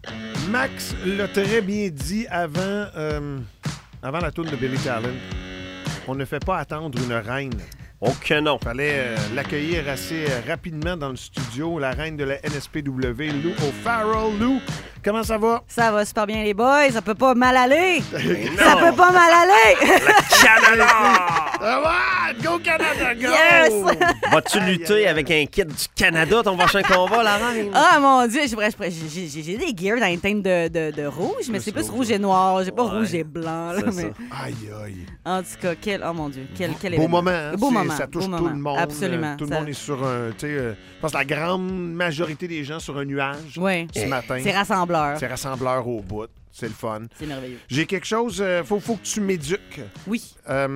Max l'a très bien dit avant la tourne de Billy Talent. On ne fait pas attendre une reine. Oh que non. Fallait l'accueillir assez rapidement dans le studio, la reine de la NSPW, Lou O'Farrell. Lou, comment ça va? Ça va super bien, les boys. Ça peut pas mal aller. Ça peut pas mal aller. Le Canada! Ça va! Go Canada, go! Yes! Vas-tu lutter avec un kit du Canada ton prochain combat, la reine? Ah, mon Dieu. J'ai des gears dans les teintes de rouge, mais c'est plus rouge et noir. J'ai pas rouge et blanc. Là, mais... Aïe, aïe. En tout cas, oh mon Dieu. Quel Beau événement. moment, hein? Beau moment. Ça touche beau tout moment. le monde. Absolument. Tout le monde est sur un... je pense que la grande majorité des gens sur un nuage Oui. ce matin. C'est rassembleur. C'est rassembleur au bout. C'est le fun. C'est merveilleux. J'ai quelque chose... faut que tu m'éduques. Oui.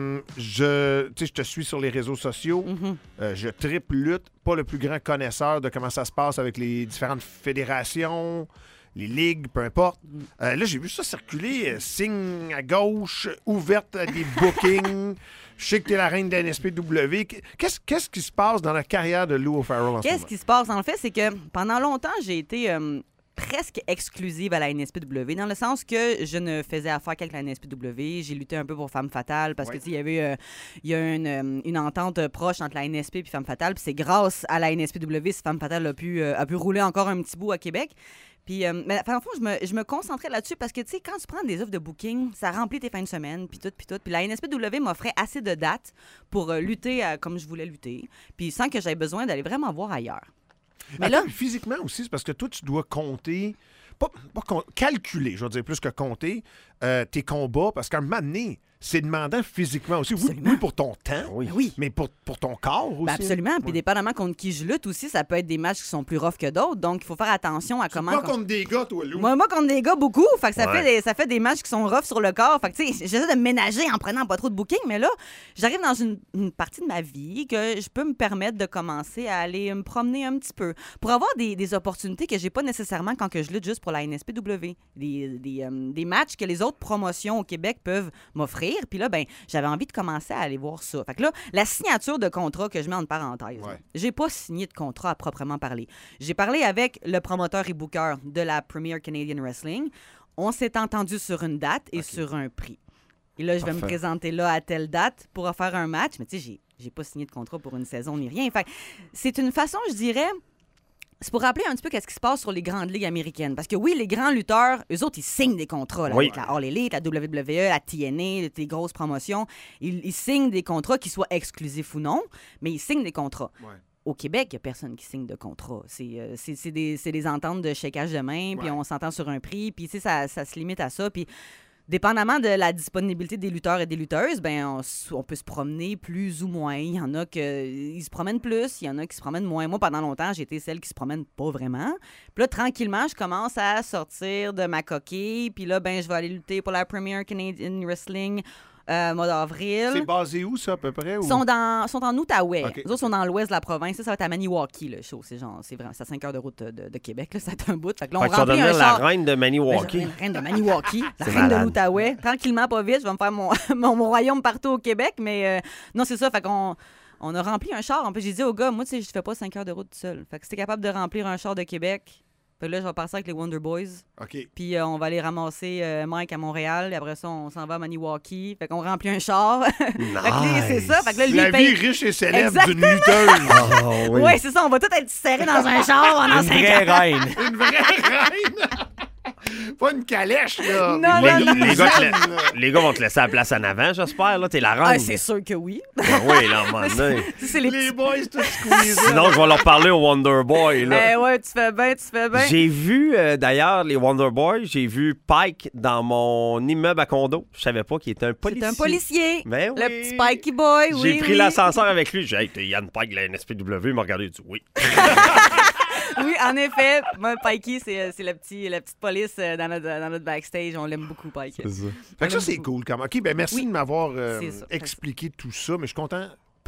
Je te suis sur les réseaux sociaux. Je triple lutte. Pas le plus grand connaisseur de comment ça se passe avec les différentes fédérations, les ligues, peu importe. Là, j'ai vu ça circuler. Signe à gauche, ouverte à des bookings. Je sais que tu es la reine de la NSPW. Qu'est-ce qui se passe dans la carrière de Lou O'Farrell en ce moment? Qu'est-ce qui se passe? En fait, c'est que pendant longtemps, j'ai été presque exclusive à la NSPW, dans le sens que je ne faisais affaire qu'avec la NSPW. J'ai lutté un peu pour Femme Fatale parce que, tu sais, il y a une entente proche entre la NSP et Femme Fatale. Puis c'est grâce à la NSPW si Femme Fatale a pu rouler encore un petit bout à Québec. Puis, mais en fond, je me concentrais là-dessus parce que, tu sais, quand tu prends des offres de booking, ça remplit tes fins de semaine, puis tout. Puis la NSPW m'offrait assez de dates pour lutter comme je voulais lutter, puis sans que j'aie besoin d'aller vraiment voir ailleurs. Mais Attends, là, physiquement aussi, c'est parce que toi, tu dois compter, calculer, je veux dire, plus que compter tes combats, parce qu'à un moment donné, c'est demandant physiquement aussi. Oui, pour ton temps, oui. mais pour ton corps aussi. Ben absolument. Puis dépendamment contre qui je lutte aussi, ça peut être des matchs qui sont plus rough que d'autres. Donc, il faut faire attention à comment... Pas contre des gars, toi, Lou. Moi, contre des gars, beaucoup. Fait que ça fait des matchs qui sont rough sur le corps. Fait que, tu sais, j'essaie de ménager en prenant pas trop de booking. Mais là, j'arrive dans une partie de ma vie que je peux me permettre de commencer à aller me promener un petit peu pour avoir des opportunités que j'ai pas nécessairement quand que je lutte juste pour la NSPW. Des matchs que les autres promotions au Québec peuvent m'offrir. Puis là, ben, j'avais envie de commencer à aller voir ça. Fait que là, la signature de contrat que je mets en parenthèse, j'ai pas signé de contrat à proprement parler. J'ai parlé avec le promoteur et booker de la Premier Canadian Wrestling. On s'est entendu sur une date et sur un prix. Et là, je vais me présenter là à telle date pour faire un match. Mais tu sais, j'ai pas signé de contrat pour une saison ni rien. Fait que c'est une façon, je dirais... C'est pour rappeler un petit peu qu'est-ce qui se passe sur les grandes ligues américaines. Parce que oui, les grands lutteurs, eux autres, ils signent des contrats là, avec la All Elite, la WWE, la TNA, les grosses promotions. Ils signent des contrats, qu'ils soient exclusifs ou non, mais ils signent des contrats. Ouais. Au Québec, il n'y a personne qui signe de contrat. C'est des ententes de chèquage de main, puis on s'entend sur un prix, puis tu sais, ça se limite à ça. Puis dépendamment de la disponibilité des lutteurs et des lutteuses, ben on peut se promener plus ou moins. Il y en a qui se promènent plus, il y en a qui se promènent moins. Moi, pendant longtemps, j'ai été celle qui se promène pas vraiment. Puis là, tranquillement, je commence à sortir de ma coquille. Puis là, ben je vais aller lutter pour la Premier Canadian Wrestling mois d'avril. C'est basé où, ça, à peu près? Ou... Ils sont en Outaouais. Okay. Les autres sont dans l'ouest de la province. Ça va être à Maniwaki, le show. C'est vraiment, c'est à 5 heures de route de Québec. Là, ça va être un bout. Fait que là, on remplit un char. La reine de Maniwaki. La reine de Maniwaki. La reine de l'Outaouais. Tranquillement, pas vite. Je vais me faire mon royaume partout au Québec. Mais non, c'est ça. Fait qu'on a rempli un char. En plus, j'ai dit au gars, moi, tu sais, je fais pas 5 heures de route tout seul. Fait que si t'es capable de remplir un char de Québec... Fait que là, je vais passer avec les Wonder Boys. OK. Puis on va aller ramasser Mike à Montréal. Et après ça, on s'en va à Maniwaki. Fait qu'on remplit un char. Nice. Fait que là, c'est ça. Fait que là, lui, la vie riche et célèbre d'une lutteuse. Oui, c'est ça. On va tous être serrés dans un char pendant 5 ans. Une vraie reine. Une vraie reine. Pas une calèche, là. Non, les gars vont te laisser la place en avant, j'espère. Là, t'es la reine. Ah, c'est sûr que oui. Oui, là, à un moment donné. C'est les boys, tout squeezés. Sinon, je vais leur parler au Wonder Boy. Là. Ouais, tu fais bien. J'ai vu, d'ailleurs, les Wonder Boys, j'ai vu Pike dans mon immeuble à condo. Je savais pas qu'il était un policier. C'est un policier. Ben oui. Le petit Pikey Boy, oui. J'ai pris l'ascenseur avec lui. J'ai dit, hey, t'es Yann Pike de la NSPW. Il m'a regardé, il dit oui. Oui, en effet. Moi, Pikey, c'est la petite police dans notre backstage. On l'aime beaucoup, Pikey. Fait que ça, c'est cool. OK, ben merci de m'avoir expliqué tout ça, mais je suis content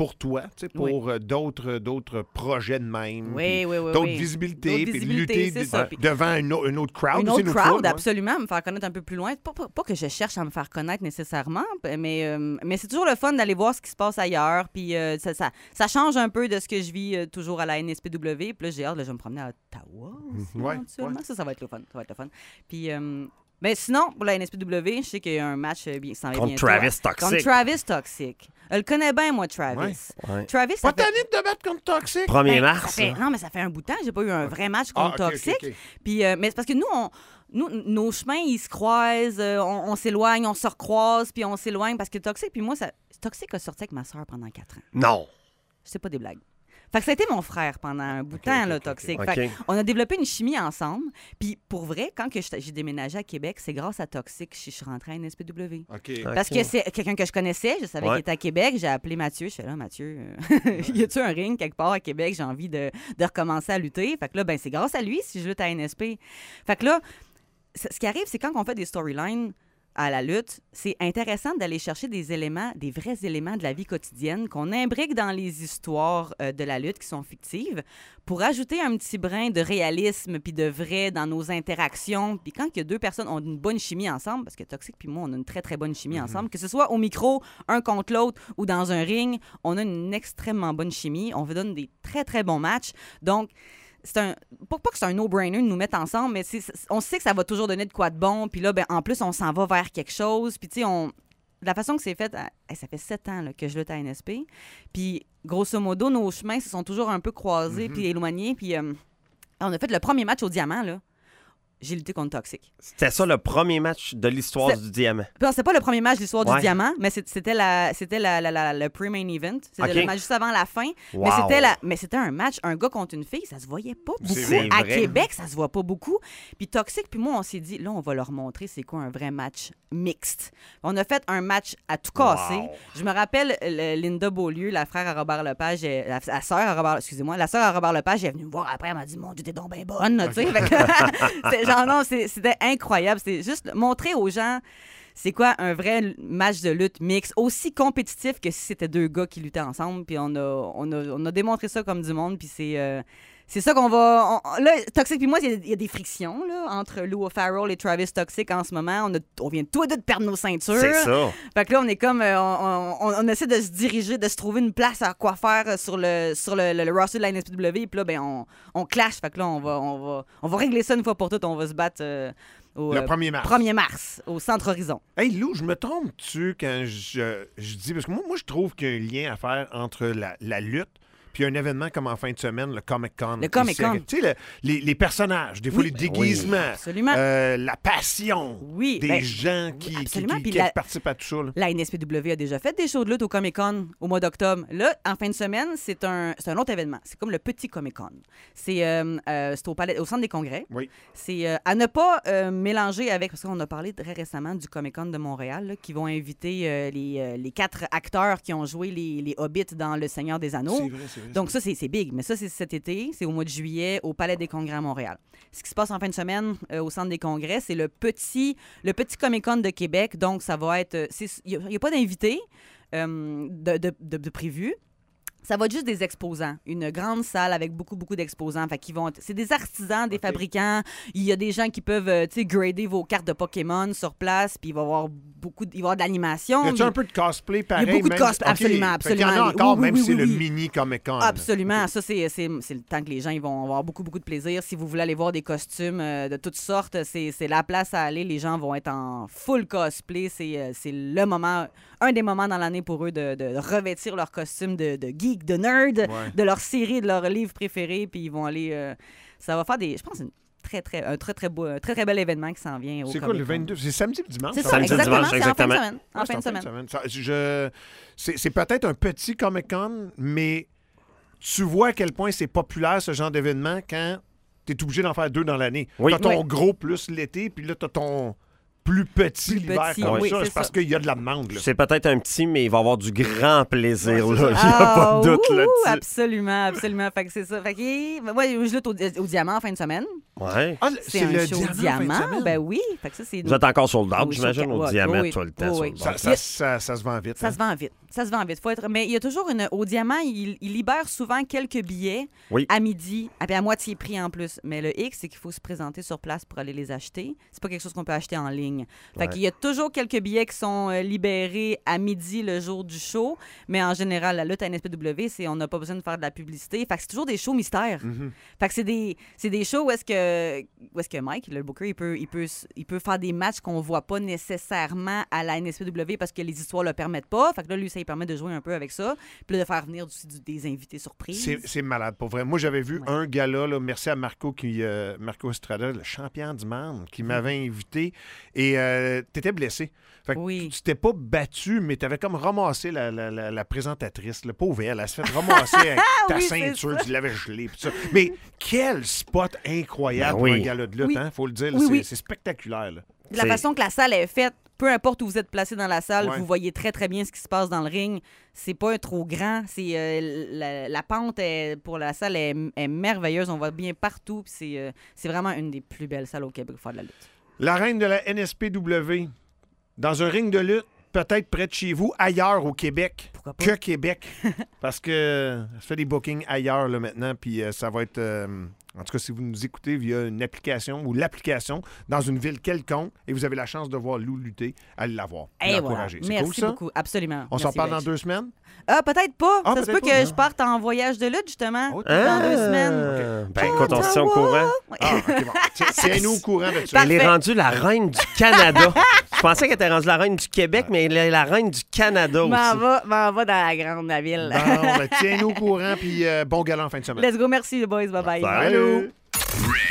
pour toi, pour d'autres projets de même. Oui. D'autres visibilités, puis lutter c'est ça. devant une autre crowd. Une autre crowd, foule, absolument, me faire connaître un peu plus loin. Pas que je cherche à me faire connaître nécessairement, mais c'est toujours le fun d'aller voir ce qui se passe ailleurs. Puis ça change un peu de ce que je vis toujours à la NSPW. Puis là, j'ai hâte, je vais me promener à Ottawa aussi, éventuellement. Ouais. Ça va être le fun. Puis... mais sinon, pour la NSPW, je sais qu'il y a un match qui s'en vient bientôt. Contre Travis Toxic. Elle le connaît bien, moi, Travis. Ouais. Travis, pas tanné de te battre contre Toxic? 1er mars. Non, mais ça fait un bout de temps. J'ai pas eu un vrai match contre Toxic. OK. Puis, mais c'est parce que nous, nos chemins, ils se croisent, on s'éloigne, on se recroise, puis on s'éloigne. Parce que Toxic, puis moi, Toxic a sorti avec ma soeur pendant 4 ans. Non. C'est pas des blagues. Fait que ça a été mon frère pendant un bout de temps, Toxic. OK. Fait on a développé une chimie ensemble. Puis pour vrai, quand j'ai déménagé à Québec, c'est grâce à Toxic que je suis rentrée à NSPW. OK. Parce que c'est quelqu'un que je connaissais, je savais qu'il était à Québec. J'ai appelé Mathieu. Je fais là, Mathieu, y a-tu un ring quelque part à Québec? J'ai envie de recommencer à lutter. Fait que là, c'est grâce à lui si je lutte à NSP. Fait que là, ce qui arrive, c'est quand on fait des storylines à la lutte, c'est intéressant d'aller chercher des vrais éléments de la vie quotidienne qu'on imbrique dans les histoires de la lutte qui sont fictives pour ajouter un petit brin de réalisme puis de vrai dans nos interactions. Puis quand il y a deux personnes ont une bonne chimie ensemble, parce que Toxic puis moi, on a une très, très bonne chimie ensemble, que ce soit au micro, un contre l'autre ou dans un ring, on a une extrêmement bonne chimie. On vous donne des très, très bons matchs. Donc, pas que c'est un no-brainer de nous mettre ensemble, mais on sait que ça va toujours donner de quoi de bon. Puis là, en plus, on s'en va vers quelque chose. Puis tu sais, la façon que c'est fait, ça fait 7 ans que je lutte à NSP. Puis grosso modo, nos chemins se sont toujours un peu croisés puis éloignés. Puis on a fait le premier match au Diamant, là. J'ai lutté contre Toxic. C'était ça le premier match de l'histoire du Diamant? Non, c'est pas le premier match de l'histoire du Diamant, mais c'était le pre-main event. C'était le match juste avant la fin. Wow. Mais c'était un match, un gars contre une fille, ça se voyait pas beaucoup. C'est à vrai. Québec, ça se voit pas beaucoup. Puis Toxic, puis moi, on s'est dit, là, on va leur montrer c'est quoi un vrai match mixte. On a fait un match à tout casser. Wow. Je me rappelle Linda Beaulieu, la frère à Robert Lepage, la sœur à Robert, excusez-moi, la sœur à Robert Lepage, elle est venue me voir après, elle m'a dit, mon Dieu, t'es donc bien bonne, tu sais. C'était incroyable. C'est juste montrer aux gens c'est quoi un vrai match de lutte mix, aussi compétitif que si c'était deux gars qui luttaient ensemble. Puis on a démontré ça comme du monde. Puis c'est ça qu'on va... là, Toxic puis moi, il y a des frictions là, entre Lou O'Farrell et Travis Toxic en ce moment. On vient tous les deux de perdre nos ceintures. C'est ça. Fait que là, on est comme... on essaie de se diriger, de se trouver une place à quoi faire sur le roster de la NSPW. Puis là, on clash. Fait que là, on va régler ça une fois pour toutes. On va se battre... le 1er mars. 1er mars, au Centre Horizon. Hey Lou, je me trompe-tu quand je dis... Parce que moi, je trouve qu'il y a un lien à faire entre la lutte puis un événement comme en fin de semaine, le Comic-Con. Le Comic-Con. Tu sais, les personnages, des fois les déguisements, absolument. La passion des gens qui participent à tout ça. Là. La NSPW a déjà fait des shows de lutte au Comic-Con au mois d'octobre. Là, en fin de semaine, c'est un autre événement. C'est comme le petit Comic-Con. C'est au Centre des Congrès. Oui. C'est à ne pas mélanger avec... Parce qu'on a parlé très récemment du Comic-Con de Montréal, là, qui vont inviter les 4 acteurs qui ont joué les Hobbits dans Le Seigneur des Anneaux. C'est vrai. Donc ça, c'est big. Mais ça, c'est cet été. C'est au mois de juillet au Palais des Congrès à Montréal. Ce qui se passe en fin de semaine au Centre des Congrès, c'est le petit Comic-Con de Québec. Donc, ça va être... Il n'y a pas d'invités de prévus. Ça va être juste des exposants. Une grande salle avec beaucoup, beaucoup d'exposants. Fait qu'ils c'est des artisans, des fabricants. Il y a des gens qui peuvent, grader vos cartes de Pokémon sur place. Puis il va y avoir de l'animation. Y a-tu un peu de cosplay pareil? Il y a beaucoup de cosplay, absolument. Il y en a encore, même si c'est le mini Comic-Con. Absolument. Ça, c'est le temps que les gens ils vont avoir beaucoup, beaucoup de plaisir. Si vous voulez aller voir des costumes de toutes sortes, c'est la place à aller. Les gens vont être en full cosplay. C'est le moment, un des moments dans l'année pour eux de revêtir leur costume de geek, de nerd, de leur série, de leur livre préféré, puis ils vont aller... ça va faire je pense, un très, très bel événement qui s'en vient au C'est Comic-Con. quoi, le 22? C'est samedi ou dimanche? C'est ça, samedi, exactement. dimanche, exactement. C'est en fin de semaine. C'est peut-être un petit Comic-Con, mais tu vois à quel point c'est populaire, ce genre d'événement, quand tu es obligé d'en faire 2 dans l'année. Oui. Tu as ton gros plus l'été, puis là, tu as ton... plus petit l'hiver comme ça, c'est parce qu'il y a de la demande. Là. C'est peut-être un petit, mais il va avoir du grand plaisir. Là. Il n'y a pas de doute là-dessus. Absolument. Fait que c'est ça. Fait que, moi, je lutte au Diamant en fin de semaine. Ouais. Ah, C'est un le show diamant. en fin de diamant. semaine. Ben oui. Fait que ça, c'est Vous êtes encore sold out, Oui, j'imagine, sur- au ouais, diamant oui, tout le temps. oui, sold out. Ça se vend vite. Ça hein. se vend vite. Ça se vend vite. Mais il y a toujours au diamant, il libère souvent quelques billets Oui. à midi, à moitié prix en plus. Mais le X, c'est qu'il faut se présenter sur place pour aller les acheter. C'est pas quelque chose qu'on peut acheter en ligne. Fait Ouais. qu'il y a toujours quelques billets qui sont libérés à midi le jour du show. Mais en général, la lutte à NSPW, on n'a pas besoin de faire de la publicité. Fait que c'est toujours des shows mystères. Fait que c'est des shows où est-ce que Mike, le booker, il peut faire des matchs qu'on voit pas nécessairement à la NSPW parce que les histoires le permettent pas. Fait que là, lui, ça lui permet de jouer un peu avec ça. Puis là, de faire venir aussi des invités surprises. C'est malade, pour vrai. Moi, j'avais vu un gala, là, merci à Marco, Marco Estrada, le champion du monde, qui m'avait invité. Et t'étais blessé. Fait que Oui. tu t'es pas battu, mais t'avais comme ramassé la présentatrice. Le pauvre, elle se fait ramasser avec ta Oui, c'est ceinture, ça. tu l'avais gelée. Pis ça. Mais quel spot incroyable Ben oui. pour un gala de lutte, Oui. hein, faut le dire. là, Oui, c'est oui. c'est spectaculaire. Là. De la C'est- façon que la salle est faite, peu importe où vous êtes placé dans la salle, Ouais. vous voyez très, très bien ce qui se passe dans le ring. C'est pas trop grand. La pente pour la salle est merveilleuse. On voit bien partout. Puis c'est vraiment une des plus belles salles au Québec pour faire de la lutte. La reine de la NSPW, dans un ring de lutte, peut-être près de chez vous, ailleurs au Québec. Pourquoi pas? Que Québec. Parce que ça fait des bookings ailleurs là, maintenant, puis ça va être... en tout cas, si vous nous écoutez via une application ou l'application dans une ville quelconque et vous avez la chance de voir Lou lutter, allez la voir. Et voilà. L'encourager. C'est Merci cool, ça? beaucoup. Absolument. On s'en Merci, parle Reg. dans 2 semaines? Peut-être pas. Ah, Ça se peut peut-être que pas. je parte en voyage de lutte, justement. Oh, Dans 2 semaines. Ben, écoute, on se tient au courant. Ouais. Ah, OK, bon. Tiens-nous au courant de ça. Elle est Parfait. rendue la reine du Canada. Je pensais qu'elle était rendue la reine du Québec, mais elle est la reine du Canada aussi. M'en va dans la grande ville. Bon, ben, tiens-nous au courant, puis bon galant en fin de semaine. Let's go. Merci, les boys. Bye-bye. Salut! Salut.